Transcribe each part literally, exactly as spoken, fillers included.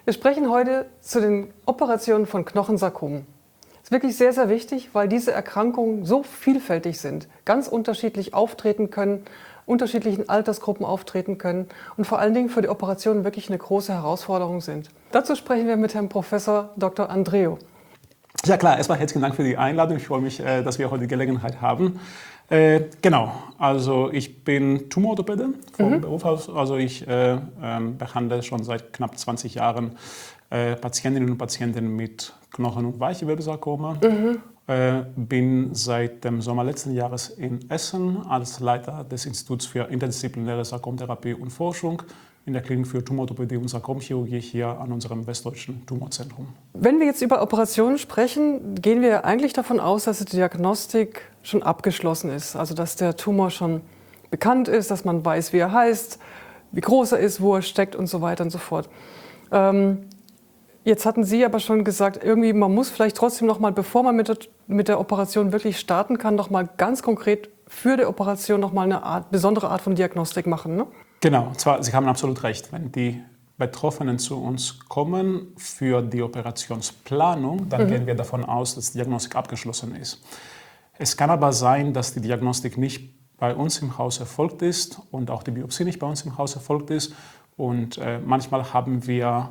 Wir sprechen heute zu den Operationen von Knochensarkomen. Das ist wirklich sehr, sehr wichtig, weil diese Erkrankungen so vielfältig sind, ganz unterschiedlich auftreten können, unterschiedlichen Altersgruppen auftreten können und vor allen Dingen für die Operation wirklich eine große Herausforderung sind. Dazu sprechen wir mit Herrn Professor Doktor Andreou. Ja klar, erstmal herzlichen Dank für die Einladung. Ich freue mich, dass wir heute die Gelegenheit haben. Äh, genau, also ich bin Tumororthopäde vom mhm. Beruf aus. Also ich äh, äh, behandle schon seit knapp zwanzig Jahren äh, Patientinnen und Patienten mit Knochen- und Weichgewebesarkome. Mhm. Äh, bin seit dem Sommer letzten Jahres in Essen als Leiter des Instituts für interdisziplinäre Sarkomtherapie und Forschung in der Klinik für Tumororthopädie und Sarkomchirurgie hier an unserem Westdeutschen Tumorzentrum. Wenn wir jetzt über Operationen sprechen, gehen wir eigentlich davon aus, dass die Diagnostik schon abgeschlossen ist. Also dass der Tumor schon bekannt ist, dass man weiß, wie er heißt, wie groß er ist, wo er steckt und so weiter und so fort. Ähm, jetzt hatten Sie aber schon gesagt, irgendwie man muss vielleicht trotzdem noch mal, bevor man mit der, mit der Operation wirklich starten kann, noch mal ganz konkret für die Operation noch mal eine Art, besondere Art von Diagnostik machen, ne? Genau, zwar, Sie haben absolut recht. Wenn die Betroffenen zu uns kommen für die Operationsplanung, dann mhm. gehen wir davon aus, dass die Diagnostik abgeschlossen ist. Es kann aber sein, dass die Diagnostik nicht bei uns im Haus erfolgt ist und auch die Biopsie nicht bei uns im Haus erfolgt ist. Und äh, manchmal haben wir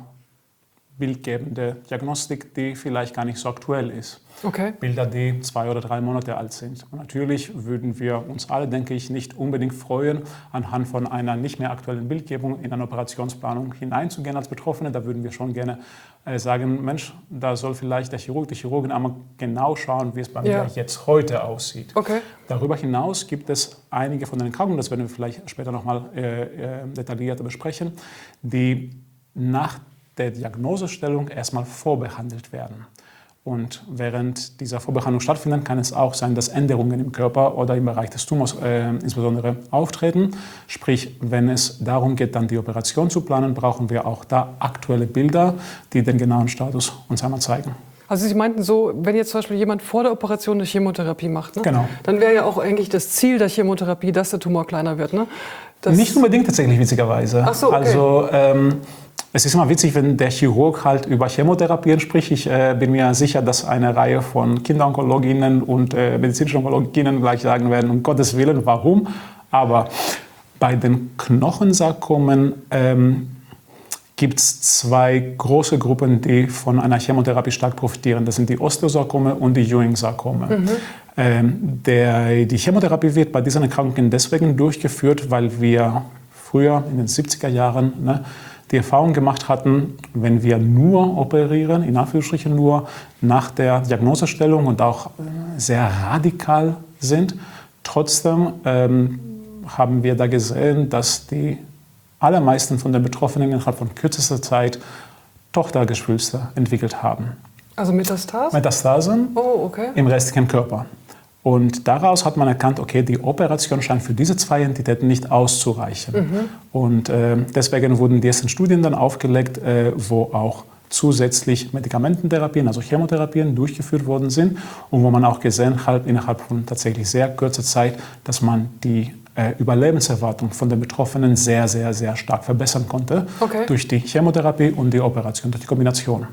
bildgebende Diagnostik, die vielleicht gar nicht so aktuell ist. Okay. Bilder, die zwei oder drei Monate alt sind. Und natürlich würden wir uns alle, denke ich, nicht unbedingt freuen, anhand von einer nicht mehr aktuellen Bildgebung in eine Operationsplanung hineinzugehen als Betroffene. Da würden wir schon gerne äh, sagen, Mensch, da soll vielleicht der Chirurg, die Chirurgin einmal genau schauen, wie es bei ja. mir jetzt heute aussieht. Okay. Darüber hinaus gibt es einige von den Erkrankungen, das werden wir vielleicht später nochmal äh, äh, detaillierter besprechen, die nach der Diagnosestellung erstmal vorbehandelt werden. Und während dieser Vorbehandlung stattfindet, kann es auch sein, dass Änderungen im Körper oder im Bereich des Tumors äh, insbesondere auftreten. Sprich, wenn es darum geht, dann die Operation zu planen, brauchen wir auch da aktuelle Bilder, die den genauen Status uns einmal zeigen. Also Sie meinten so, wenn jetzt zum Beispiel jemand vor der Operation eine Chemotherapie macht, ne? Genau. Dann wäre ja auch eigentlich das Ziel der Chemotherapie, dass der Tumor kleiner wird, ne? Das Nicht unbedingt tatsächlich, witzigerweise. Ach so, okay. Also, ähm, es ist immer witzig, wenn der Chirurg halt über Chemotherapien spricht. Ich äh, bin mir sicher, dass eine Reihe von Kinderonkologinnen und äh, medizinischen Onkologinnen gleich sagen werden, um Gottes Willen, warum? Aber bei den Knochensarkomen ähm, gibt es zwei große Gruppen, die von einer Chemotherapie stark profitieren. Das sind die Osteosarkome und die Ewing-Sarkome. Mhm. Ähm, der, die Chemotherapie wird bei diesen Erkrankungen deswegen durchgeführt, weil wir früher in den siebziger Jahren ne, die Erfahrung gemacht hatten, wenn wir nur operieren, in Anführungsstrichen nur, nach der Diagnosestellung und auch sehr radikal sind, trotzdem ähm, haben wir da gesehen, dass die allermeisten von den Betroffenen innerhalb von kürzester Zeit Tochtergeschwülste entwickelt haben. Also Metastasen? Metastasen oh, okay. im restlichen Körper. Und daraus hat man erkannt, okay, die Operation scheint für diese zwei Entitäten nicht auszureichen. Mhm. Und äh, deswegen wurden die ersten Studien dann aufgelegt, äh, wo auch zusätzlich Medikamententherapien, also Chemotherapien, durchgeführt worden sind und wo man auch gesehen hat, innerhalb von tatsächlich sehr kurzer Zeit, dass man die äh, Überlebenserwartung von den Betroffenen sehr, sehr, sehr stark verbessern konnte, okay, durch die Chemotherapie und die Operation, durch die Kombination.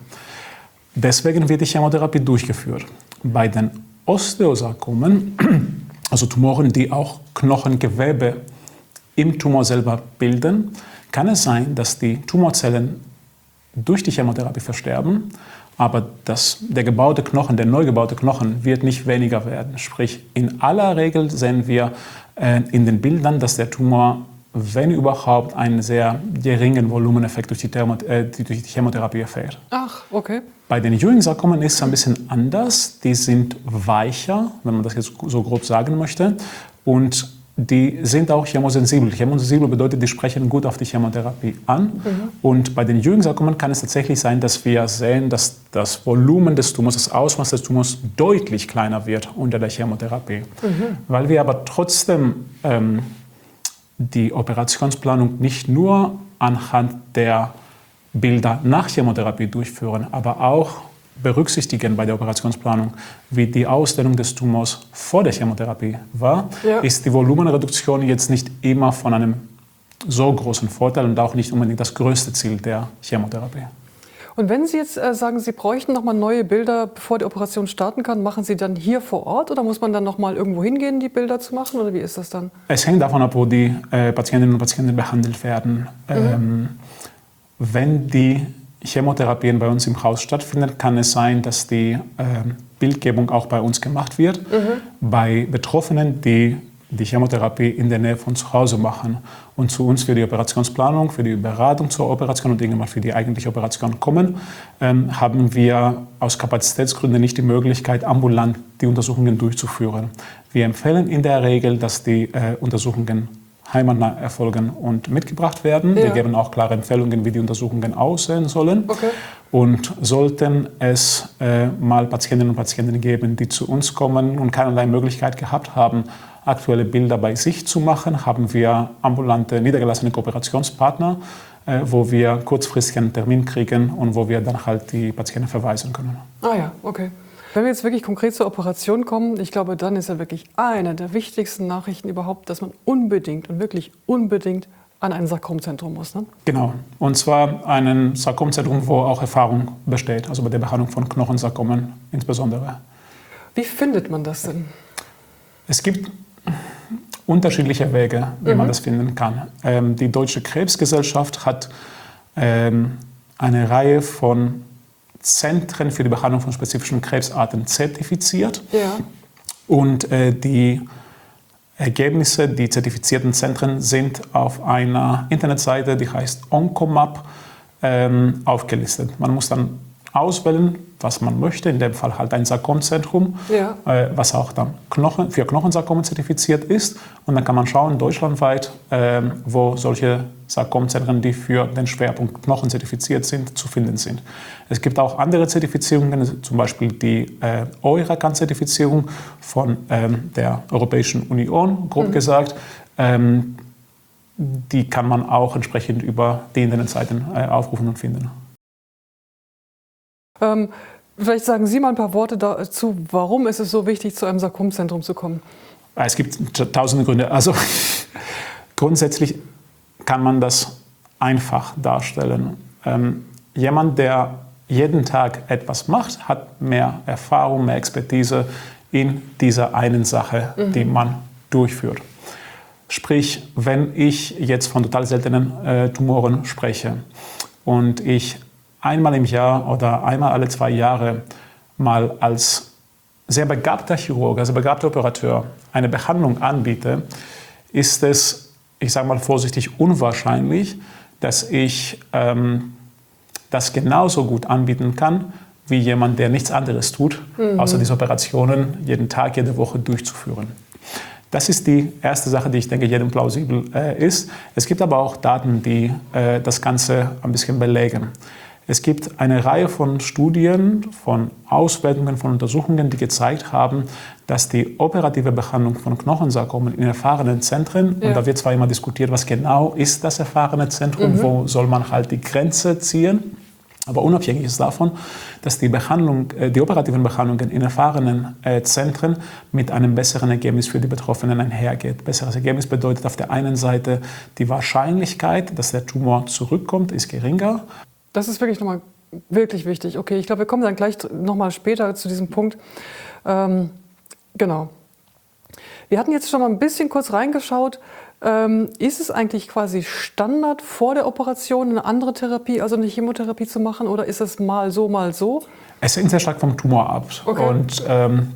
Deswegen wird die Chemotherapie durchgeführt. Bei den Osteosarkomen, also Tumoren, die auch Knochengewebe im Tumor selber bilden, kann es sein, dass die Tumorzellen durch die Chemotherapie versterben, aber das, der gebaute Knochen, der neu gebaute Knochen wird nicht weniger werden. Sprich, in aller Regel sehen wir äh, in den Bildern, dass der Tumor, wenn überhaupt, einen sehr geringen Volumeneffekt durch die, Thermo, äh, durch die Chemotherapie erfährt. Ach, okay. Bei den Ewing-Sarkomen ist es ein bisschen anders. Die sind weicher, wenn man das jetzt so grob sagen möchte, und die sind auch chemosensibel. Chemosensibel bedeutet, die sprechen gut auf die Chemotherapie an. Mhm. Und bei den Ewing-Sarkomen kann es tatsächlich sein, dass wir sehen, dass das Volumen des Tumors, das Ausmaß des Tumors deutlich kleiner wird unter der Chemotherapie. Mhm. Weil wir aber trotzdem ähm, die Operationsplanung nicht nur anhand der Bilder nach Chemotherapie durchführen, aber auch berücksichtigen bei der Operationsplanung, wie die Ausdehnung des Tumors vor der Chemotherapie war, ja, ist die Volumenreduktion jetzt nicht immer von einem so großen Vorteil und auch nicht unbedingt das größte Ziel der Chemotherapie. Und wenn Sie jetzt äh, sagen, Sie bräuchten nochmal neue Bilder, bevor die Operation starten kann, machen Sie dann hier vor Ort oder muss man dann nochmal irgendwo hingehen, die Bilder zu machen oder wie ist das dann? Es hängt davon ab, wo die äh, Patientinnen und Patienten behandelt werden. Mhm. Ähm, wenn die Chemotherapien bei uns im Haus stattfinden, kann es sein, dass die äh, Bildgebung auch bei uns gemacht wird. Mhm. Bei Betroffenen, die die Chemotherapie in der Nähe von zu Hause machen und zu uns für die Operationsplanung, für die Beratung zur Operation und irgendwann für die eigentliche Operation kommen, ähm, haben wir aus Kapazitätsgründen nicht die Möglichkeit, ambulant die Untersuchungen durchzuführen. Wir empfehlen in der Regel, dass die äh, Untersuchungen heimatnah erfolgen und mitgebracht werden. Ja. Wir geben auch klare Empfehlungen, wie die Untersuchungen aussehen sollen. Okay. Und sollten es äh, mal Patientinnen und Patienten geben, die zu uns kommen und keinerlei Möglichkeit gehabt haben, aktuelle Bilder bei sich zu machen, haben wir ambulante, niedergelassene Kooperationspartner, äh, wo wir kurzfristig einen Termin kriegen und wo wir dann halt die Patienten verweisen können. Ah ja, okay. Wenn wir jetzt wirklich konkret zur Operation kommen, ich glaube, dann ist ja wirklich eine der wichtigsten Nachrichten überhaupt, dass man unbedingt und wirklich unbedingt an ein Sarkomzentrum muss. Ne? Genau, und zwar ein Sarkomzentrum, wo auch Erfahrung besteht, also bei der Behandlung von Knochensarkomen insbesondere. Wie findet man das denn? Es gibt unterschiedliche Wege, wie mhm. man das finden kann. Ähm, die Deutsche Krebsgesellschaft hat ähm, eine Reihe von Zentren für die Behandlung von spezifischen Krebsarten zertifiziert. Ja. Und äh, die Ergebnisse, die zertifizierten Zentren sind auf einer Internetseite, die heißt Oncomap, ähm, aufgelistet. Man muss dann auswählen, was man möchte, in dem Fall halt ein Sarkomzentrum, ja. äh, was auch dann Knochen, für Knochensarkome zertifiziert ist. Und dann kann man schauen, deutschlandweit, äh, wo solche Sarkomzentren, die für den Schwerpunkt Knochen zertifiziert sind, zu finden sind. Es gibt auch andere Zertifizierungen, zum Beispiel die äh, EURACAN-Zertifizierung von ähm, der Europäischen Union, grob mhm. gesagt. Ähm, die kann man auch entsprechend über die Internetseiten äh, aufrufen und finden. Ähm, vielleicht sagen Sie mal ein paar Worte dazu, warum ist es so wichtig, zu einem Sarkomzentrum zu kommen? Es gibt tausende Gründe. Also grundsätzlich kann man das einfach darstellen. Ähm, jemand, der jeden Tag etwas macht, hat mehr Erfahrung, mehr Expertise in dieser einen Sache, mhm. die man durchführt. Sprich, wenn ich jetzt von total seltenen äh, Tumoren spreche und ich einmal im Jahr oder einmal alle zwei Jahre mal als sehr begabter Chirurg, also begabter Operateur eine Behandlung anbiete, ist es, ich sage mal vorsichtig, unwahrscheinlich, dass ich ähm, das genauso gut anbieten kann, wie jemand, der nichts anderes tut, mhm. außer diese Operationen jeden Tag, jede Woche durchzuführen. Das ist die erste Sache, die ich denke, jedem plausibel äh, ist. Es gibt aber auch Daten, die äh, das Ganze ein bisschen belegen. Es gibt eine Reihe von Studien, von Auswertungen, von Untersuchungen, die gezeigt haben, dass die operative Behandlung von Knochensarkomen in erfahrenen Zentren, ja. und da wird zwar immer diskutiert, was genau ist das erfahrene Zentrum, mhm. wo soll man halt die Grenze ziehen, aber unabhängig ist davon, dass die, Behandlung, die operativen Behandlungen in erfahrenen äh, Zentren mit einem besseren Ergebnis für die Betroffenen einhergeht. Besseres Ergebnis bedeutet auf der einen Seite, die Wahrscheinlichkeit, dass der Tumor zurückkommt, ist geringer. Das ist wirklich nochmal wirklich wichtig. Okay, ich glaube, wir kommen dann gleich nochmal später zu diesem Punkt. Ähm, genau. Wir hatten jetzt schon mal ein bisschen kurz reingeschaut. Ähm, ist es eigentlich quasi Standard vor der Operation eine andere Therapie, also eine Chemotherapie zu machen, oder ist es mal so, mal so? Es hängt sehr stark vom Tumor ab. Okay. Und ähm,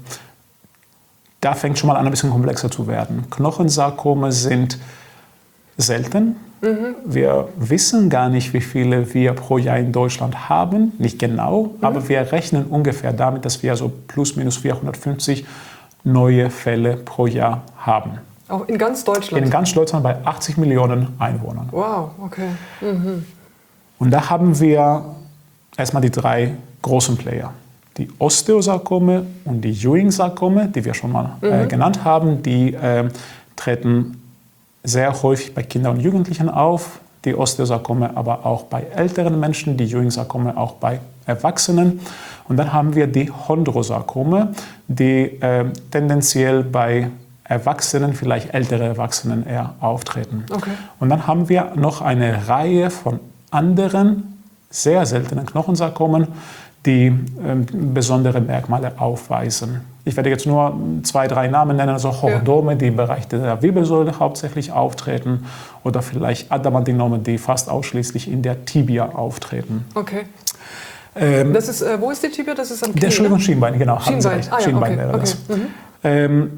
da fängt schon mal an, ein bisschen komplexer zu werden. Knochensarkome sind selten. Mhm. Wir wissen gar nicht, wie viele wir pro Jahr in Deutschland haben, nicht genau, mhm. aber wir rechnen ungefähr damit, dass wir so plus minus vierhundertfünfzig neue Fälle pro Jahr haben. Auch in ganz Deutschland? In ganz Deutschland bei achtzig Millionen Einwohnern. Wow, okay. Mhm. Und da haben wir erstmal die drei großen Player. Die Osteosarkome und die Ewing-Sarkome, die wir schon mal mhm. äh, genannt haben, die äh, treten sehr häufig bei Kindern und Jugendlichen auf, die Osteosarkome aber auch bei älteren Menschen, die Ewing-Sarkome auch bei Erwachsenen. Und dann haben wir die Chondrosarkome, die äh, tendenziell bei Erwachsenen, vielleicht ältere Erwachsenen eher auftreten. Okay. Und dann haben wir noch eine Reihe von anderen sehr seltenen Knochensarkomen, die ähm, besondere Merkmale aufweisen. Ich werde jetzt nur zwei, drei Namen nennen, also Chordome, ja. die im Bereich der Wirbelsäule hauptsächlich auftreten, oder vielleicht Adamantinomen, die fast ausschließlich in der Tibia auftreten. Okay. Ähm, das ist, äh, wo ist die Tibia? Das ist am Knie, der Entschuldigung, Schienbein, genau. Schienbein, ah, ja, Schienbein okay, wäre okay. das. Mhm. Ähm,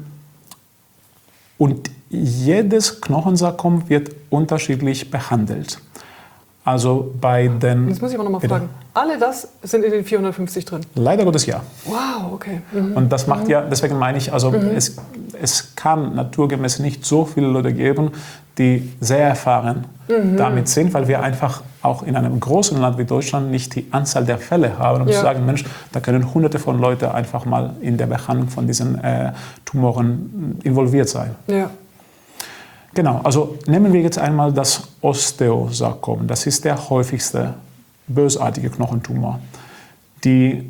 und jedes Knochensarkom wird unterschiedlich behandelt. Also bei den... Jetzt muss ich aber noch mal fragen. Alle das sind in den vierhundertfünfzig drin? Leider Gottes ja. Wow, okay. Mhm. Und das macht mhm. ja, deswegen meine ich, also mhm. es, es kann naturgemäß nicht so viele Leute geben, die sehr erfahren mhm. damit sind, weil wir einfach auch in einem großen Land wie Deutschland nicht die Anzahl der Fälle haben, um ja. zu sagen, Mensch, da können Hunderte von Leuten einfach mal in der Behandlung von diesen äh, Tumoren involviert sein. Ja. Genau, also nehmen wir jetzt einmal das Osteosarkom. Das ist der häufigste bösartige Knochentumor. Die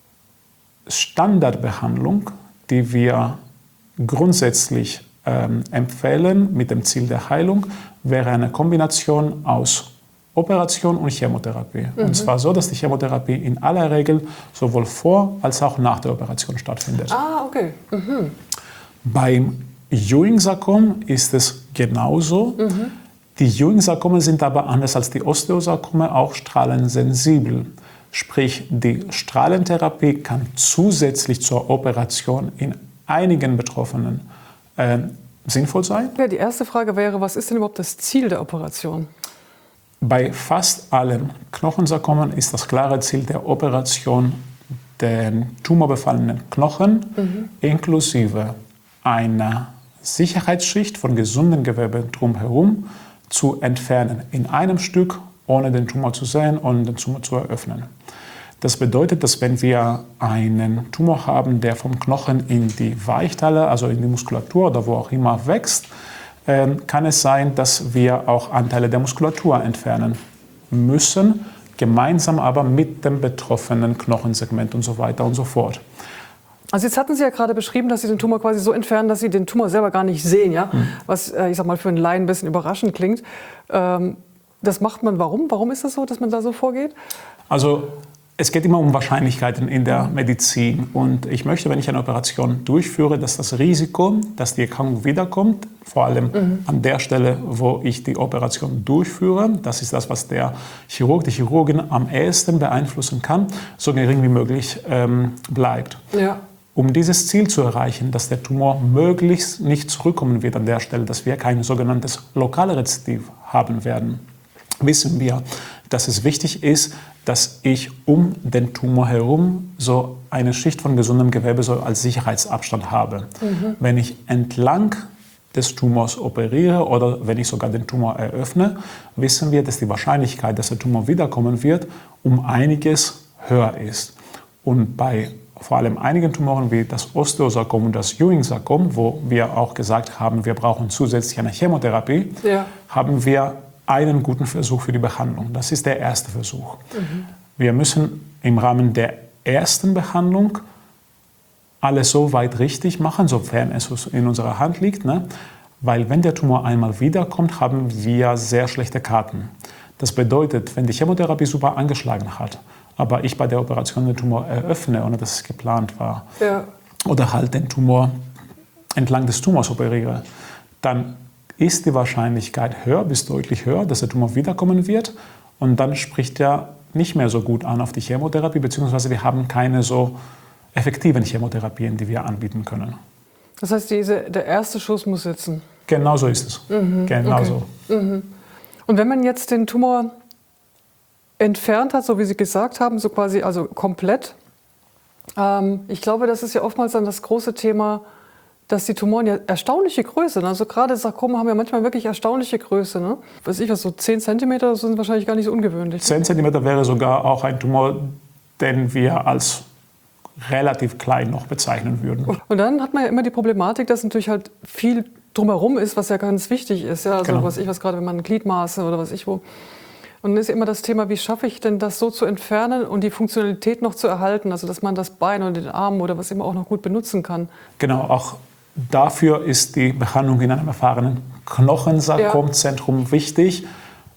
Standardbehandlung, die wir grundsätzlich ähm, empfehlen mit dem Ziel der Heilung, wäre eine Kombination aus Operation und Chemotherapie. Mhm. Und zwar so, dass die Chemotherapie in aller Regel sowohl vor als auch nach der Operation stattfindet. Ah, okay. Mhm. Beim Ewing-Sarkom ist es genauso. Mhm. Die Ewing-Sarkome sind aber anders als die Osteosarkome auch strahlensensibel. Sprich, die Strahlentherapie kann zusätzlich zur Operation in einigen Betroffenen äh, sinnvoll sein. Ja, die erste Frage wäre, was ist denn überhaupt das Ziel der Operation? Bei fast allen Knochensarkomen ist das klare Ziel der Operation, den tumorbefallenen Knochen mhm. inklusive einer Sicherheitsschicht von gesundem Gewebe drumherum zu entfernen, in einem Stück, ohne den Tumor zu sehen und den Tumor zu eröffnen. Das bedeutet, dass wenn wir einen Tumor haben, der vom Knochen in die Weichteile, also in die Muskulatur oder wo auch immer wächst, äh, kann es sein, dass wir auch Anteile der Muskulatur entfernen müssen, gemeinsam aber mit dem betroffenen Knochensegment und so weiter und so fort. Also jetzt hatten Sie ja gerade beschrieben, dass Sie den Tumor quasi so entfernen, dass Sie den Tumor selber gar nicht sehen, ja? Mhm. Was, äh, ich sag mal, für einen Laien ein bisschen überraschend klingt. Ähm, das macht man warum? Warum ist das so, dass man da so vorgeht? Also es geht immer um Wahrscheinlichkeiten in der Medizin. Und ich möchte, wenn ich eine Operation durchführe, dass das Risiko, dass die Erkrankung wiederkommt, vor allem mhm. an der Stelle, wo ich die Operation durchführe, das ist das, was der Chirurg, die Chirurgin am ehesten beeinflussen kann, so gering wie möglich ähm, bleibt. Ja. Um dieses Ziel zu erreichen, dass der Tumor möglichst nicht zurückkommen wird an der Stelle, dass wir kein sogenanntes Lokalrezidiv haben werden, wissen wir, dass es wichtig ist, dass ich um den Tumor herum so eine Schicht von gesundem Gewebe so als Sicherheitsabstand habe. Mhm. Wenn ich entlang des Tumors operiere oder wenn ich sogar den Tumor eröffne, wissen wir, dass die Wahrscheinlichkeit, dass der Tumor wiederkommen wird, um einiges höher ist. Und bei vor allem einigen Tumoren wie das Osteosarkom und das Ewing-Sarkom, wo wir auch gesagt haben, wir brauchen zusätzlich eine Chemotherapie, ja. haben wir einen guten Versuch für die Behandlung. Das ist der erste Versuch. Mhm. Wir müssen im Rahmen der ersten Behandlung alles so weit richtig machen, sofern es in unserer Hand liegt, ne? Weil wenn der Tumor einmal wiederkommt, haben wir sehr schlechte Karten. Das bedeutet, wenn die Chemotherapie super angeschlagen hat, aber ich bei der Operation den Tumor eröffne, ohne dass es geplant war, ja. oder halt den Tumor entlang des Tumors operiere, dann ist die Wahrscheinlichkeit höher, bis deutlich höher, dass der Tumor wiederkommen wird. Und dann spricht er nicht mehr so gut an auf die Chemotherapie, beziehungsweise wir haben keine so effektiven Chemotherapien, die wir anbieten können. Das heißt, diese, der erste Schuss muss sitzen? Genau so ist es. Mhm, genau okay. so. Mhm. Und wenn man jetzt den Tumor entfernt hat, so wie Sie gesagt haben, so quasi also komplett, ähm, ich glaube, das ist ja oftmals dann das große Thema, dass die Tumoren ja erstaunliche Größe, also gerade Sarkome haben ja manchmal wirklich erstaunliche Größe, ne? Weiß ich was, so zehn Zentimeter sind wahrscheinlich gar nicht so ungewöhnlich. zehn Zentimeter wäre sogar auch ein Tumor, den wir als relativ klein noch bezeichnen würden. Und dann hat man ja immer die Problematik, dass natürlich halt viel drumherum ist, was ja ganz wichtig ist, ja, also genau. was ich was gerade, wenn man Gliedmaße oder was ich wo. Und dann ist immer das Thema, wie schaffe ich denn das so zu entfernen und die Funktionalität noch zu erhalten, also dass man das Bein oder den Arm oder was immer auch noch gut benutzen kann. Genau, auch dafür ist die Behandlung in einem erfahrenen Knochensarkomzentrum ja. wichtig,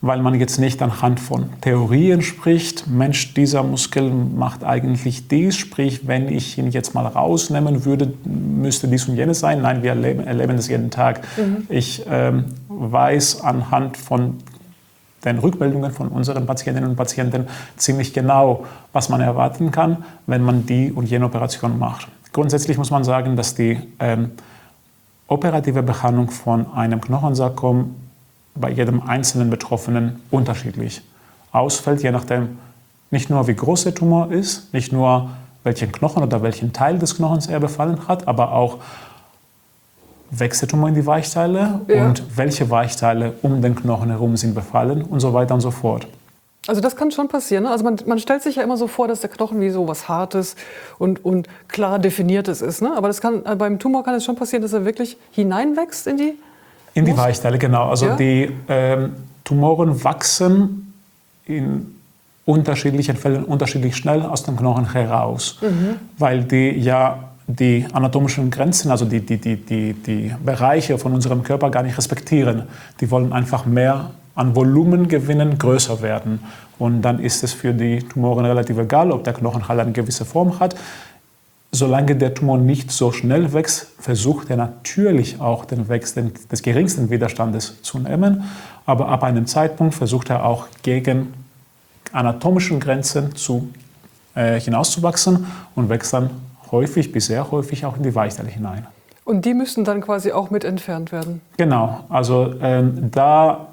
weil man jetzt nicht anhand von Theorien spricht, Mensch, dieser Muskel macht eigentlich dies, sprich, wenn ich ihn jetzt mal rausnehmen würde, müsste dies und jenes sein. Nein, wir erleben, erleben das jeden Tag. Mhm. Ich ähm, weiß anhand von den Rückmeldungen von unseren Patientinnen und Patienten ziemlich genau, was man erwarten kann, wenn man die und jene Operation macht. Grundsätzlich muss man sagen, dass die ähm, operative Behandlung von einem Knochensarkom bei jedem einzelnen Betroffenen unterschiedlich ausfällt, je nachdem nicht nur wie groß der Tumor ist, nicht nur welchen Knochen oder welchen Teil des Knochens er befallen hat, aber auch wächst der Tumor in die Weichteile ja. und welche Weichteile um den Knochen herum sind befallen und so weiter und so fort. Also das kann schon passieren. Ne? Also man, man stellt sich ja immer so vor, dass der Knochen wie so was Hartes und, und klar Definiertes ist. Ne? Aber das kann, beim Tumor kann es schon passieren, dass er wirklich hineinwächst in die In die Weichteile, genau. Also ja? die ähm, Tumoren wachsen in unterschiedlichen Fällen unterschiedlich schnell aus dem Knochen heraus, mhm. weil die ja die anatomischen Grenzen, also die, die, die, die, die Bereiche von unserem Körper gar nicht respektieren. Die wollen einfach mehr an Volumen gewinnen, größer werden. Und dann ist es für die Tumoren relativ egal, ob der Knochen halt eine gewisse Form hat. Solange der Tumor nicht so schnell wächst, versucht er natürlich auch den Wächst des geringsten Widerstandes zu nehmen. Aber ab einem Zeitpunkt versucht er auch gegen anatomischen Grenzen zu, äh, hinauszuwachsen und wächst dann häufig bis sehr häufig auch in die Weichteile hinein. Und die müssen dann quasi auch mit entfernt werden? Genau. Also ähm, da,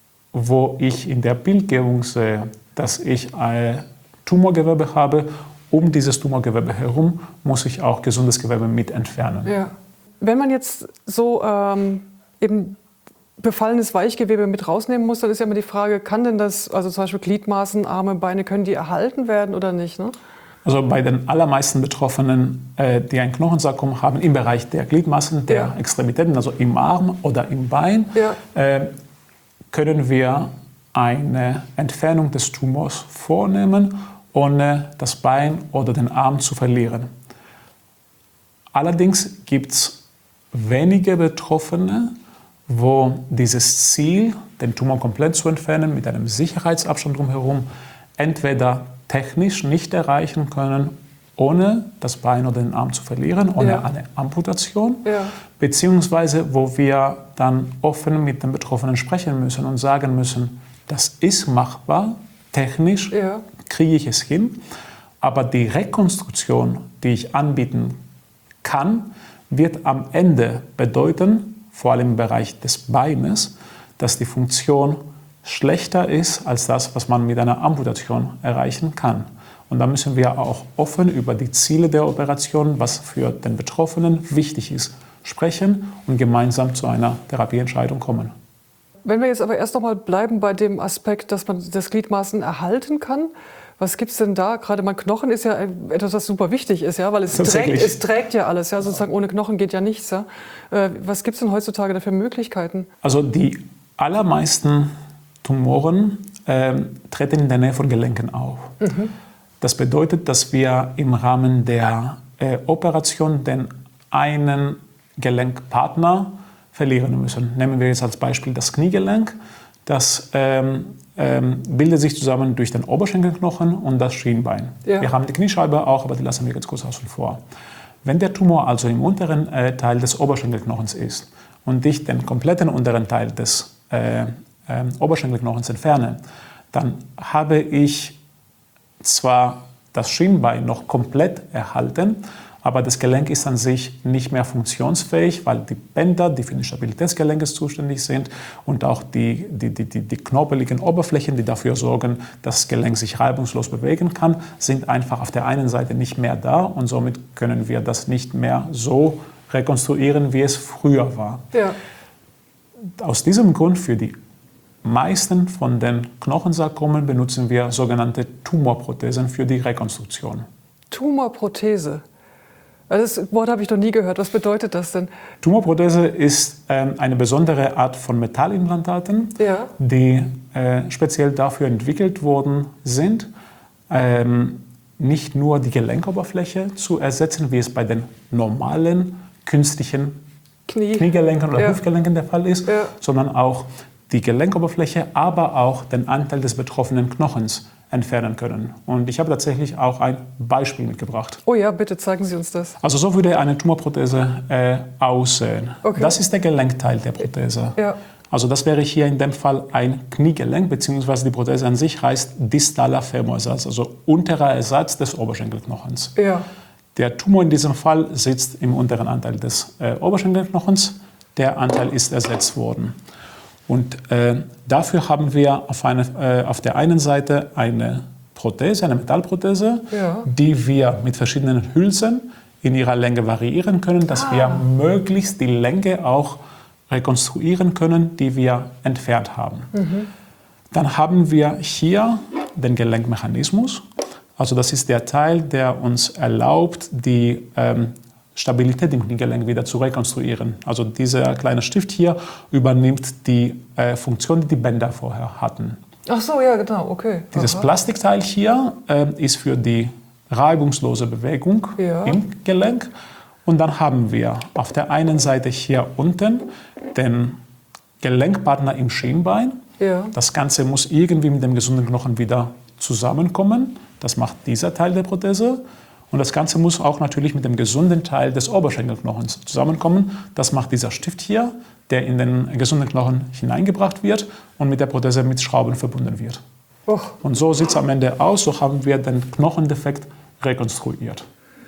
wo ich in der Bildgebung sehe, dass ich ein Tumorgewebe habe, um dieses Tumorgewebe herum muss ich auch gesundes Gewebe mit entfernen. Ja. Wenn man jetzt so ähm, eben befallenes Weichgewebe mit rausnehmen muss, dann ist ja immer die Frage, kann denn das, also zum Beispiel Gliedmaßen, Arme, Beine, können die erhalten werden oder nicht? Ne? Also bei den allermeisten Betroffenen, äh, die ein Knochensarkom haben, im Bereich der Gliedmaßen, der ja. Extremitäten, also im Arm oder im Bein, ja. äh, können wir eine Entfernung des Tumors vornehmen, ohne das Bein oder den Arm zu verlieren. Allerdings gibt es wenige Betroffene, wo dieses Ziel, den Tumor komplett zu entfernen, mit einem Sicherheitsabstand drumherum, entweder technisch nicht erreichen können, ohne das Bein oder den Arm zu verlieren, ohne ja. eine Amputation, ja. beziehungsweise wo wir dann offen mit den Betroffenen sprechen müssen und sagen müssen, das ist machbar, technisch ja. kriege ich es hin, aber die Rekonstruktion, die ich anbieten kann, wird am Ende bedeuten, vor allem im Bereich des Beines, dass die Funktion schlechter ist als das, was man mit einer Amputation erreichen kann. Und da müssen wir auch offen über die Ziele der Operation, was für den Betroffenen wichtig ist, sprechen und gemeinsam zu einer Therapieentscheidung kommen. Wenn wir jetzt aber erst noch mal bleiben bei dem Aspekt, dass man das Gliedmaßen erhalten kann, was gibt es denn da? Gerade mein Knochen ist ja etwas, was super wichtig ist, ja, weil es trägt, es trägt ja alles. Ja, sozusagen ohne Knochen geht ja nichts. Ja. Was gibt es denn heutzutage da für Möglichkeiten? Also die allermeisten Tumoren äh, treten in der Nähe von Gelenken auf. Mhm. Das bedeutet, dass wir im Rahmen der äh, Operation den einen Gelenkpartner verlieren müssen. Nehmen wir jetzt als Beispiel das Kniegelenk. Das ähm, ähm, bildet sich zusammen durch den Oberschenkelknochen und das Schienbein. Ja. Wir haben die Kniescheibe auch, aber die lassen wir jetzt kurz außen vor. Wenn der Tumor also im unteren äh, Teil des Oberschenkelknochens ist und ich den kompletten unteren Teil des äh, äh, Oberschenkelknochens entferne, dann habe ich zwar das Schienbein noch komplett erhalten, aber das Gelenk ist an sich nicht mehr funktionsfähig, weil die Bänder, die für die Stabilität des Gelenkes zuständig sind und auch die, die, die, die, die knorpeligen Oberflächen, die dafür sorgen, dass das Gelenk sich reibungslos bewegen kann, sind einfach auf der einen Seite nicht mehr da und somit können wir das nicht mehr so rekonstruieren, wie es früher war. Ja. Aus diesem Grund für die meisten von den Knochensarkomen benutzen wir sogenannte Tumorprothesen für die Rekonstruktion. Tumorprothese? Also das Wort habe ich noch nie gehört. Was bedeutet das denn? Tumorprothese ist ähm, eine besondere Art von Metallimplantaten, ja. die äh, speziell dafür entwickelt worden sind, ähm, nicht nur die Gelenkoberfläche zu ersetzen, wie es bei den normalen künstlichen Knie. Kniegelenken oder ja. Hüftgelenken der Fall ist, ja. sondern auch die Gelenkoberfläche, aber auch den Anteil des betroffenen Knochens entfernen können. Und ich habe tatsächlich auch ein Beispiel mitgebracht. Oh ja, bitte zeigen Sie uns das. Also so würde eine Tumorprothese äh, aussehen. Okay. Das ist der Gelenkteil der Prothese. Ja. Also das wäre hier in dem Fall ein Kniegelenk, beziehungsweise die Prothese an sich heißt distaler Femorersatz, also unterer Ersatz des Oberschenkelknochens. Ja. Der Tumor in diesem Fall sitzt im unteren Anteil des äh, Oberschenkelknochens. Der Anteil ist ersetzt worden. Und äh, dafür haben wir auf, eine, äh, auf der einen Seite eine Prothese, eine Metallprothese, Ja. die wir mit verschiedenen Hülsen in ihrer Länge variieren können, dass Ah. wir möglichst die Länge auch rekonstruieren können, die wir entfernt haben. Mhm. Dann haben wir hier den Gelenkmechanismus. Also das ist der Teil, der uns erlaubt, die ähm, Stabilität im Kniegelenk wieder zu rekonstruieren. Also dieser kleine Stift hier übernimmt die äh, Funktion, die die Bänder vorher hatten. Ach so, ja, genau, okay. Dieses Aha. Plastikteil hier äh, ist für die reibungslose Bewegung Ja. im Gelenk. Und dann haben wir auf der einen Seite hier unten den Gelenkpartner im Schienbein. Ja. Das Ganze muss irgendwie mit dem gesunden Knochen wieder zusammenkommen. Das macht dieser Teil der Prothese. Und das Ganze muss auch natürlich mit dem gesunden Teil des Oberschenkelknochens zusammenkommen. Das macht dieser Stift hier, der in den gesunden Knochen hineingebracht wird und mit der Prothese mit Schrauben verbunden wird. Och. Und so sieht es am Ende aus. So haben wir den Knochendefekt rekonstruiert.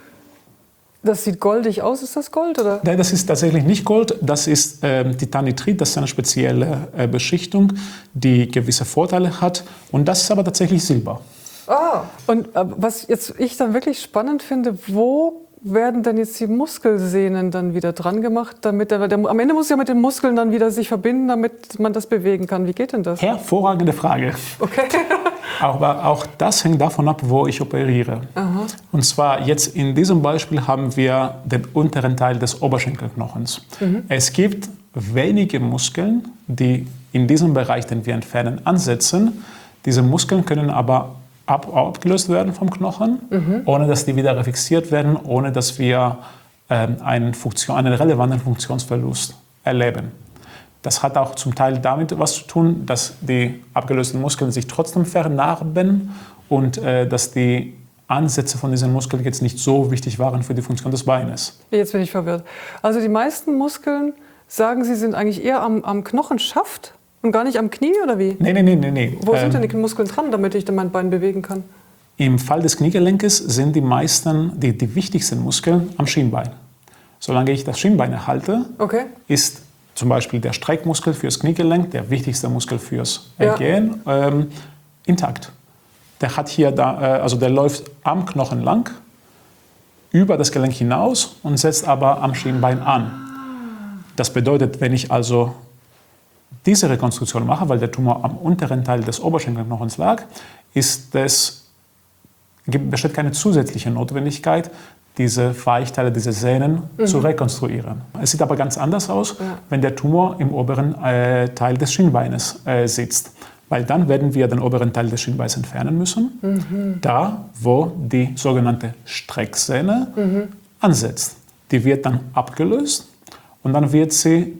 Das sieht goldig aus. Ist das Gold, oder? Nein, das ist tatsächlich nicht Gold, das ist ähm, Titanitrit, das ist eine spezielle äh, Beschichtung, die gewisse Vorteile hat. Und das ist aber tatsächlich Silber. Ah, und äh, was jetzt ich dann wirklich spannend finde, wo werden denn jetzt die Muskelsehnen dann wieder dran gemacht, damit der, der, am Ende muss ja mit den Muskeln dann wieder sich verbinden, damit man das bewegen kann. Wie geht denn das? Hervorragende Frage. Okay. Aber auch das hängt davon ab, wo ich operiere. Aha. Und zwar jetzt in diesem Beispiel haben wir den unteren Teil des Oberschenkelknochens. Mhm. Es gibt wenige Muskeln, die in diesem Bereich, den wir entfernen, ansetzen. Diese Muskeln können aber ab, abgelöst werden vom Knochen, mhm. ohne dass die wieder refixiert werden, ohne dass wir ähm, einen, Funktion, einen relevanten Funktionsverlust erleben. Das hat auch zum Teil damit was zu tun, dass die abgelösten Muskeln sich trotzdem vernarben und äh, dass die Ansätze von diesen Muskeln jetzt nicht so wichtig waren für die Funktion des Beines. Jetzt bin ich verwirrt. Also die meisten Muskeln, sagen Sie, sind eigentlich eher am, am Knochenschaft und gar nicht am Knie, oder wie? Nee, nee, nee, nee. nee. Wo sind Ähm, denn die Muskeln dran, damit ich dann mein Bein bewegen kann? Im Fall des Kniegelenkes sind die meisten, die, die wichtigsten Muskeln am Schienbein. Solange ich das Schienbein erhalte, Okay. ist zum Beispiel der Streckmuskel fürs Kniegelenk, der wichtigste Muskel fürs Ja. Gehen, ähm, intakt. Der hat hier da, äh, also der läuft am Knochen lang, über das Gelenk hinaus und setzt aber am Schienbein an. Das bedeutet, wenn ich also diese Rekonstruktion mache, weil der Tumor am unteren Teil des Oberschenkelknochens lag, ist es, besteht keine zusätzliche Notwendigkeit, diese Weichteile, diese Sehnen mhm. zu rekonstruieren. Es sieht aber ganz anders aus, ja. wenn der Tumor im oberen äh, Teil des Schienbeines äh, sitzt. Weil dann werden wir den oberen Teil des Schienbeins entfernen müssen, mhm. da wo die sogenannte Strecksehne mhm. ansetzt. Die wird dann abgelöst und dann wird sie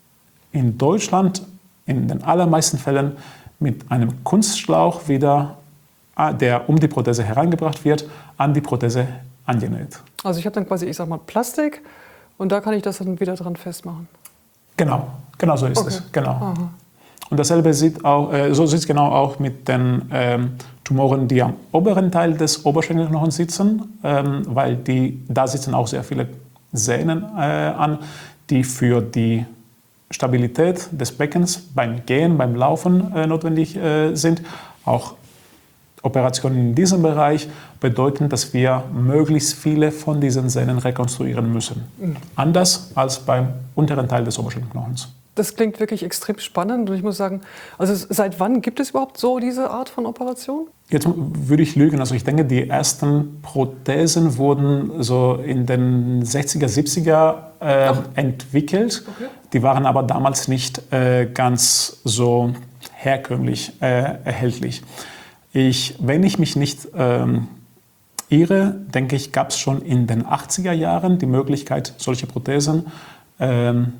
in Deutschland in den allermeisten Fällen mit einem Kunstschlauch wieder, der um die Prothese herangebracht wird, an die Prothese angenäht. Also ich habe dann quasi, ich sag mal, Plastik und da kann ich das dann wieder dran festmachen. Genau, genau so ist Okay. es. Genau. Aha. Und dasselbe sieht auch, äh, so sieht es genau auch mit den ähm, Tumoren, die am oberen Teil des Oberschenkelknochens sitzen, ähm, weil die, da sitzen auch sehr viele Sehnen äh, an, die für die Stabilität des Beckens beim Gehen, beim Laufen äh, notwendig äh, sind. Auch Operationen in diesem Bereich bedeuten, dass wir möglichst viele von diesen Sehnen rekonstruieren müssen. Mhm. Anders als beim unteren Teil des Oberschenkelknochens. Das klingt wirklich extrem spannend und ich muss sagen, also seit wann gibt es überhaupt so diese Art von Operation? Jetzt würde ich lügen, also ich denke, die ersten Prothesen wurden so in den sechziger, siebziger äh, entwickelt. Okay. Die waren aber damals nicht äh, ganz so herkömmlich äh, erhältlich. Ich, wenn ich mich nicht ähm, irre, denke ich, gab es schon in den achtziger Jahren die Möglichkeit, solche Prothesen ähm,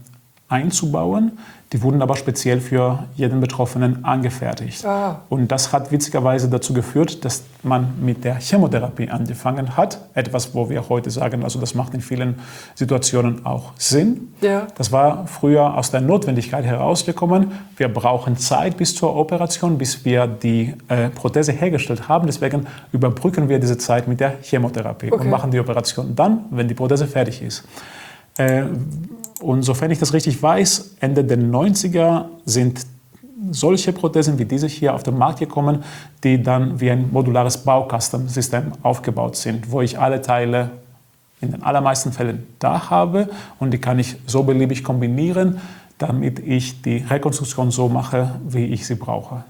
einzubauen. Die wurden aber speziell für jeden Betroffenen angefertigt. Ah. Und das hat witzigerweise dazu geführt, dass man mit der Chemotherapie angefangen hat. Etwas, wo wir heute sagen, also das macht in vielen Situationen auch Sinn. Ja. Das war früher aus der Notwendigkeit herausgekommen. Wir brauchen Zeit bis zur Operation, bis wir die äh, Prothese hergestellt haben. Deswegen überbrücken wir diese Zeit mit der Chemotherapie Okay. und machen die Operation dann, wenn die Prothese fertig ist. Äh, Und sofern ich das richtig weiß, Ende der neunziger sind solche Prothesen wie diese hier auf den Markt gekommen, die dann wie ein modulares Baukastensystem aufgebaut sind, wo ich alle Teile in den allermeisten Fällen da habe und die kann ich so beliebig kombinieren, damit ich die Rekonstruktion so mache, wie ich sie brauche.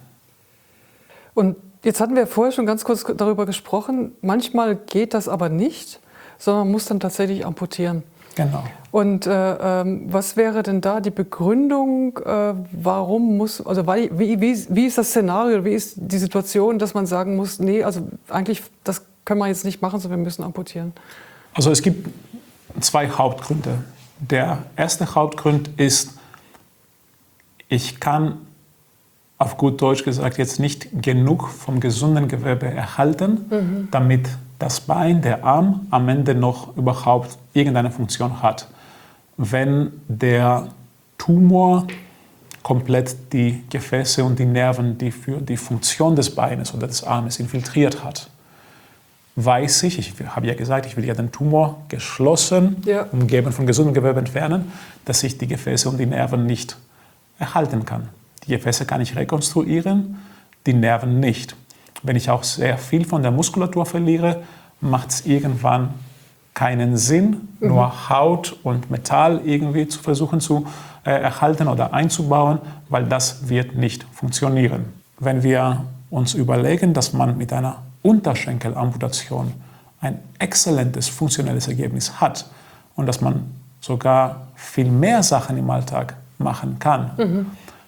Und jetzt hatten wir vorher schon ganz kurz darüber gesprochen, manchmal geht das aber nicht, sondern man muss dann tatsächlich amputieren. Genau. Und äh, ähm, was wäre denn da die Begründung, äh, warum muss, also weil, wie, wie, wie ist das Szenario, wie ist die Situation, dass man sagen muss, nee, also eigentlich, das können wir jetzt nicht machen, sondern wir müssen amputieren? Also es gibt zwei Hauptgründe. Der erste Hauptgrund ist, ich kann auf gut Deutsch gesagt jetzt nicht genug vom gesunden Gewebe erhalten, mhm. damit das Bein, der Arm am Ende noch überhaupt irgendeine Funktion hat. Wenn der Tumor komplett die Gefäße und die Nerven, die für die Funktion des Beines oder des Armes infiltriert hat, weiß ich, ich habe ja gesagt, ich will ja den Tumor geschlossen, ja. umgeben von gesundem Gewebe entfernen, dass ich die Gefäße und die Nerven nicht erhalten kann. Die Gefäße kann ich rekonstruieren, die Nerven nicht. Wenn ich auch sehr viel von der Muskulatur verliere, macht es irgendwann keinen Sinn, mhm. nur Haut und Metall irgendwie zu versuchen zu äh, erhalten oder einzubauen, weil das wird nicht funktionieren. Wenn wir uns überlegen, dass man mit einer Unterschenkelamputation ein exzellentes funktionelles Ergebnis hat und dass man sogar viel mehr Sachen im Alltag machen kann, mhm.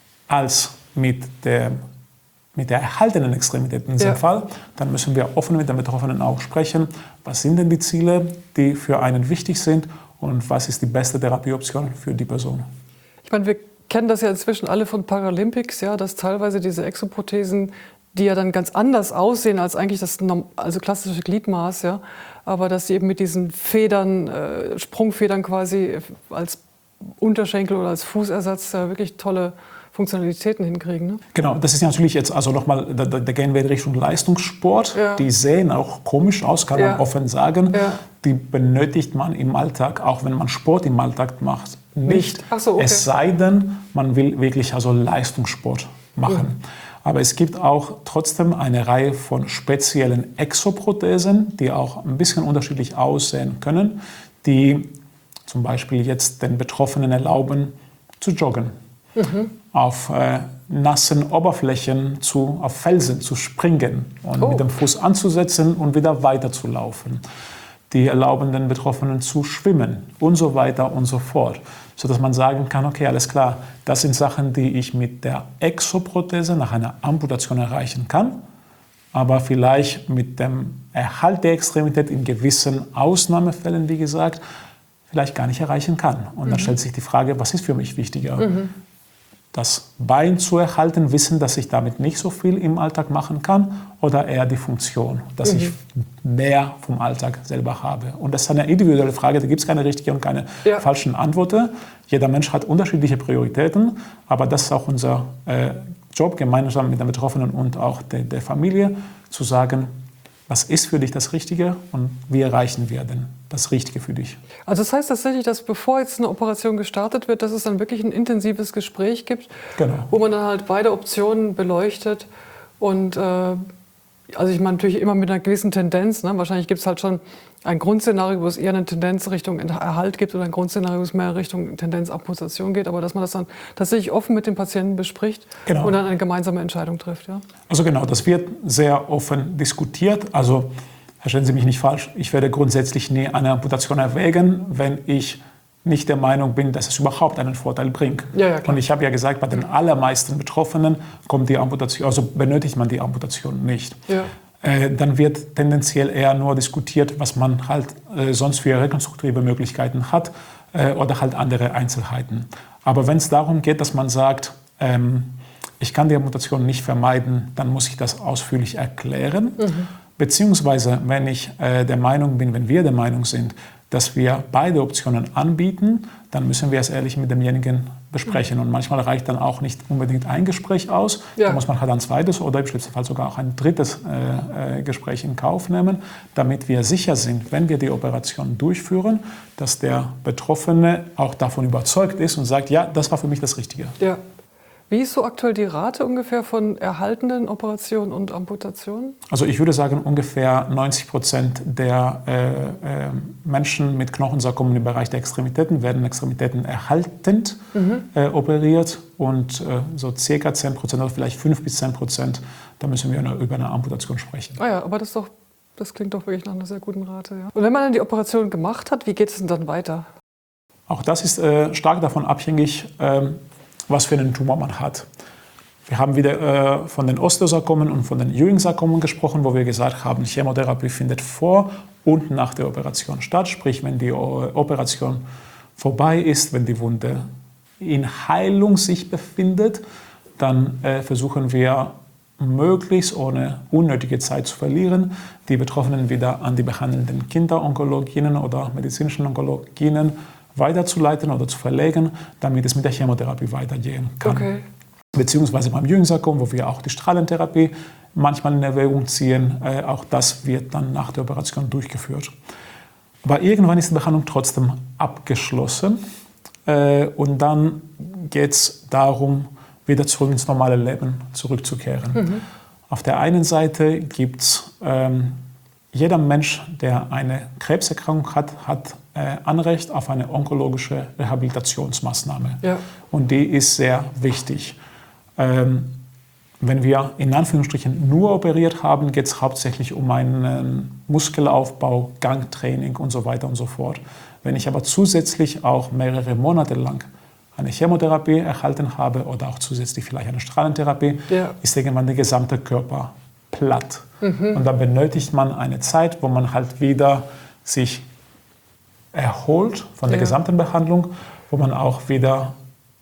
als mit der mit der erhaltenen Extremität in diesem ja. Fall, dann müssen wir offen mit den Betroffenen auch sprechen. Was sind denn die Ziele, die für einen wichtig sind und was ist die beste Therapieoption für die Person? Ich meine, wir kennen das ja inzwischen alle von Paralympics, ja, dass teilweise diese Exoprothesen, die ja dann ganz anders aussehen als eigentlich das also klassische Gliedmaß, ja, aber dass sie eben mit diesen Federn, äh, Sprungfedern quasi als Unterschenkel oder als Fußersatz äh, wirklich tolle Funktionalitäten hinkriegen. Ne? Genau, das ist ja natürlich jetzt, also nochmal, da, da gehen wir in Richtung Leistungssport. Ja. Die sehen auch komisch aus, kann ja. man offen sagen. Ja. Die benötigt man im Alltag, auch wenn man Sport im Alltag macht, nicht. nicht. Ach so, okay. Es sei denn, man will wirklich also Leistungssport machen. Mhm. Aber es gibt auch trotzdem eine Reihe von speziellen Exoprothesen, die auch ein bisschen unterschiedlich aussehen können, die zum Beispiel jetzt den Betroffenen erlauben, zu joggen. Mhm. Auf äh, nassen Oberflächen, zu, auf Felsen zu springen und oh. mit dem Fuß anzusetzen und wieder weiterzulaufen. Die erlauben den Betroffenen zu schwimmen und so weiter und so fort. Sodass man sagen kann, okay, alles klar, das sind Sachen, die ich mit der Exoprothese nach einer Amputation erreichen kann, aber vielleicht mit dem Erhalt der Extremität in gewissen Ausnahmefällen, wie gesagt, vielleicht gar nicht erreichen kann. Und mhm. dann stellt sich die Frage, was ist für mich wichtiger? Mhm. Das Bein zu erhalten, wissen, dass ich damit nicht so viel im Alltag machen kann, oder eher die Funktion, dass mhm. ich mehr vom Alltag selber habe. Und das ist eine individuelle Frage, da gibt es keine richtige und keine ja. falschen Antworten. Jeder Mensch hat unterschiedliche Prioritäten, aber das ist auch unser äh, Job, gemeinsam mit den Betroffenen und auch der, der Familie, zu sagen, was ist für dich das Richtige und wie erreichen wir denn das Richtige für dich? Also das heißt tatsächlich, dass bevor jetzt eine Operation gestartet wird, dass es dann wirklich ein intensives Gespräch gibt, genau. wo man dann halt beide Optionen beleuchtet und äh, also ich meine natürlich immer mit einer gewissen Tendenz, ne? Wahrscheinlich gibt es halt schon ein Grundszenario, wo es eher eine Tendenz Richtung Erhalt gibt oder ein Grundszenario, wo es mehr Richtung Tendenz Amputation geht, aber dass man das dann tatsächlich offen mit den Patienten bespricht genau. und dann eine gemeinsame Entscheidung trifft. Ja? Also genau, das wird sehr offen diskutiert. Also verstehen Sie mich nicht falsch, ich werde grundsätzlich nie eine Amputation erwägen, wenn ich nicht der Meinung bin, dass es überhaupt einen Vorteil bringt. Ja, ja, und ich habe ja gesagt, bei den allermeisten Betroffenen kommt die Amputation, also benötigt man die Amputation nicht. Ja. Äh, dann wird tendenziell eher nur diskutiert, was man halt äh, sonst für rekonstruktive Möglichkeiten hat. äh, oder halt andere Einzelheiten. Aber wenn es darum geht, dass man sagt, ähm, ich kann die Amputation nicht vermeiden, dann muss ich das ausführlich erklären. Mhm. Beziehungsweise, wenn ich äh, der Meinung bin, wenn wir der Meinung sind, dass wir beide Optionen anbieten, dann müssen wir es ehrlich mit demjenigen besprechen. Mhm. Und manchmal reicht dann auch nicht unbedingt ein Gespräch aus. Ja. Da muss man halt ein zweites oder im schlimmsten Fall sogar auch ein drittes äh, äh, Gespräch in Kauf nehmen, damit wir sicher sind, wenn wir die Operation durchführen, dass der Betroffene auch davon überzeugt ist und sagt, ja, das war für mich das Richtige. Ja. Wie ist so aktuell die Rate ungefähr von erhaltenen Operationen und Amputationen? Also ich würde sagen, ungefähr neunzig Prozent der äh, äh, Menschen mit Knochensarkomen im Bereich der Extremitäten werden Extremitäten erhaltend mhm. äh, operiert und äh, so circa zehn Prozent oder vielleicht fünf bis zehn Prozent, da müssen wir über eine Amputation sprechen. Ah ja, aber das, ist doch, das klingt doch wirklich nach einer sehr guten Rate. Ja. Und wenn man dann die Operation gemacht hat, wie geht es denn dann weiter? Auch das ist äh, stark davon abhängig, äh, was für einen Tumor man hat. Wir haben wieder äh, von den Osteosarkomen und von den Ewing-Sarkomen gesprochen, wo wir gesagt haben, Chemotherapie findet vor und nach der Operation statt. Sprich, wenn die Operation vorbei ist, wenn die Wunde in Heilung sich befindet, dann äh, versuchen wir möglichst ohne unnötige Zeit zu verlieren, die Betroffenen wieder an die behandelnden Kinderonkologien oder medizinischen Onkologien weiterzuleiten oder zu verlegen, damit es mit der Chemotherapie weitergehen kann. Okay. Beziehungsweise beim Ewing-Sarkom, wo wir auch die Strahlentherapie manchmal in Erwägung ziehen, äh, auch das wird dann nach der Operation durchgeführt. Aber irgendwann ist die Behandlung trotzdem abgeschlossen äh, und dann geht es darum, wieder zurück ins normale Leben zurückzukehren. Mhm. Auf der einen Seite gibt es ähm, jeder Mensch, der eine Krebserkrankung hat, hat äh, Anrecht auf eine onkologische Rehabilitationsmaßnahme. Ja. Und die ist sehr wichtig. Ähm, wenn wir in Anführungsstrichen nur operiert haben, geht es hauptsächlich um einen Muskelaufbau, Gangtraining und so weiter und so fort. Wenn ich aber zusätzlich auch mehrere Monate lang eine Chemotherapie erhalten habe oder auch zusätzlich vielleicht eine Strahlentherapie, ja. ist irgendwann der gesamte Körper platt. Mhm. Und dann benötigt man eine Zeit, wo man halt wieder sich erholt von der ja. gesamten Behandlung, wo man auch wieder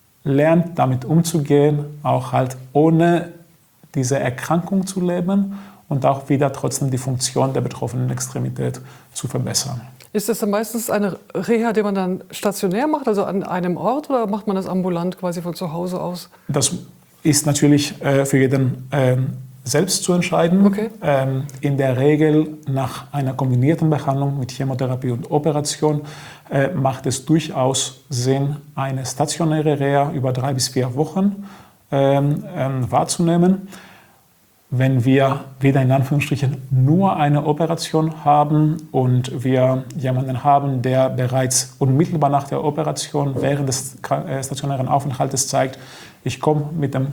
lernt, damit umzugehen, auch halt ohne diese Erkrankung zu leben und auch wieder trotzdem die Funktion der betroffenen Extremität zu verbessern. Ist das dann meistens eine Reha, die man dann stationär macht, also an einem Ort, oder macht man das ambulant quasi von zu Hause aus? Das ist natürlich äh, für jeden ähm, selbst zu entscheiden. Okay. Ähm, in der Regel nach einer kombinierten Behandlung mit Chemotherapie und Operation äh, macht es durchaus Sinn, eine stationäre Reha über drei bis vier Wochen ähm, ähm, wahrzunehmen. Wenn wir wieder in Anführungsstrichen nur eine Operation haben und wir jemanden haben, der bereits unmittelbar nach der Operation während des stationären Aufenthaltes zeigt, ich komme mit dem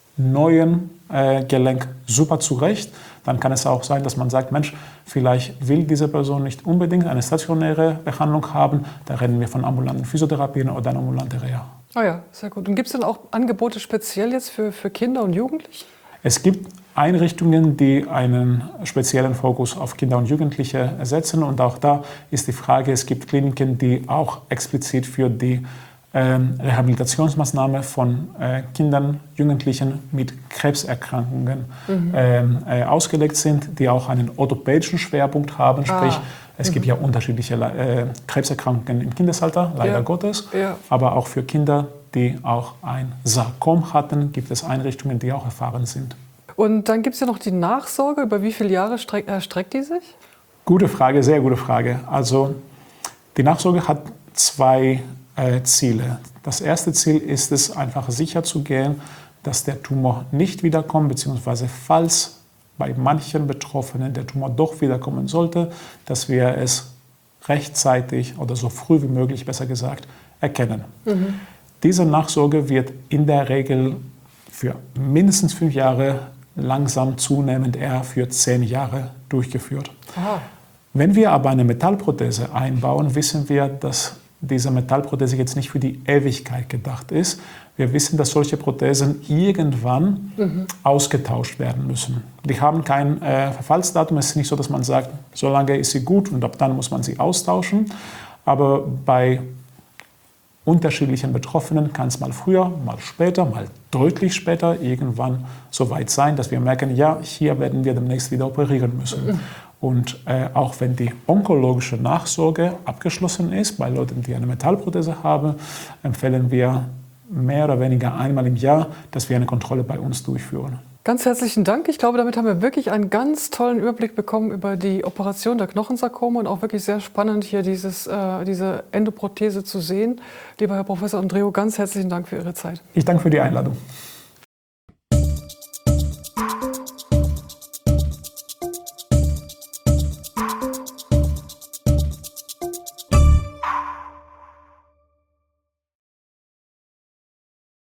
neuen äh, Gelenk super zurecht, dann kann es auch sein, dass man sagt, Mensch, vielleicht will diese Person nicht unbedingt eine stationäre Behandlung haben, da reden wir von ambulanten Physiotherapien oder einer ambulanten Reha. Ah ja, sehr gut. Und gibt es denn auch Angebote speziell jetzt für, für Kinder und Jugendliche? Es gibt Einrichtungen, die einen speziellen Fokus auf Kinder und Jugendliche setzen. Und auch da ist die Frage, es gibt Kliniken, die auch explizit für die ähm, Rehabilitationsmaßnahme von äh, Kindern, Jugendlichen mit Krebserkrankungen mhm. ähm, äh, ausgelegt sind, die auch einen orthopädischen Schwerpunkt haben. Sprich, ah. es mhm. gibt ja unterschiedliche äh, Krebserkrankungen im Kindesalter, leider ja. Gottes, ja. aber auch für Kinder, die auch ein Sarkom hatten, gibt es Einrichtungen, die auch erfahren sind. Und dann gibt es ja noch die Nachsorge. Über wie viele Jahre streck, äh, streckt die sich? Gute Frage, sehr gute Frage. Also die Nachsorge hat zwei äh, Ziele. Das erste Ziel ist es, einfach sicherzugehen, dass der Tumor nicht wiederkommt, beziehungsweise falls bei manchen Betroffenen der Tumor doch wiederkommen sollte, dass wir es rechtzeitig oder so früh wie möglich, besser gesagt, erkennen. Mhm. Diese Nachsorge wird in der Regel für mindestens fünf Jahre, langsam zunehmend eher für zehn Jahre durchgeführt. Aha. Wenn wir aber eine Metallprothese einbauen, wissen wir, dass diese Metallprothese jetzt nicht für die Ewigkeit gedacht ist. Wir wissen, dass solche Prothesen irgendwann mhm. ausgetauscht werden müssen. Die haben kein äh, Verfallsdatum. Es ist nicht so, dass man sagt, so lange ist sie gut und ab dann muss man sie austauschen. Aber bei unterschiedlichen Betroffenen kann es mal früher, mal später, mal deutlich später irgendwann so weit sein, dass wir merken, ja, hier werden wir demnächst wieder operieren müssen. Und äh, auch wenn die onkologische Nachsorge abgeschlossen ist, bei Leuten, die eine Metallprothese haben, empfehlen wir mehr oder weniger einmal im Jahr, dass wir eine Kontrolle bei uns durchführen. Ganz herzlichen Dank. Ich glaube, damit haben wir wirklich einen ganz tollen Überblick bekommen über die Operation der Knochensarkome und auch wirklich sehr spannend, hier dieses, äh, diese Endoprothese zu sehen. Lieber Herr Professor Andreou, ganz herzlichen Dank für Ihre Zeit. Ich danke für die Einladung.